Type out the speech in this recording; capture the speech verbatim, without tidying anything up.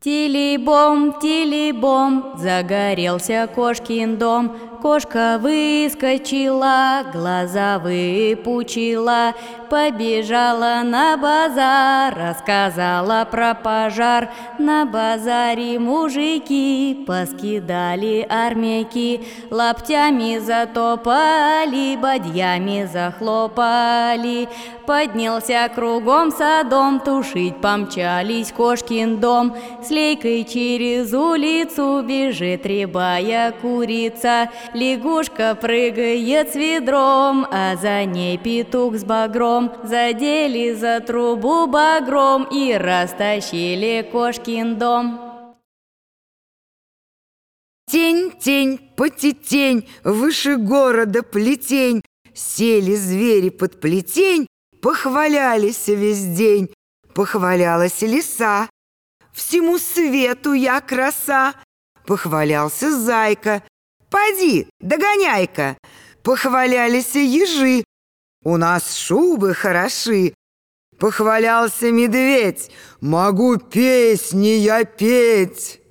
Тили-бом, тили-бом, загорелся кошкин дом. Кошка выскочила, глаза выпучила, побежала на базар, рассказала про пожар. На базаре мужики поскидали армяки, лаптями затопали, бадьями захлопали. Поднялся кругом садом, тушить помчались кошкин дом. С лейкой через улицу бежит рябая курица. Лягушка прыгает с ведром, а за ней петух с багром. Задели за трубу багром и растащили кошкин дом. Тень, тень, потетень, выше города плетень. Сели звери под плетень, похвалялись весь день. Похвалялась лиса: всему свету я краса. Похвалялся зайка: поди, догоняй-ка. Похвалялись ежи: у нас шубы хороши. Похвалялся медведь: могу песни я петь.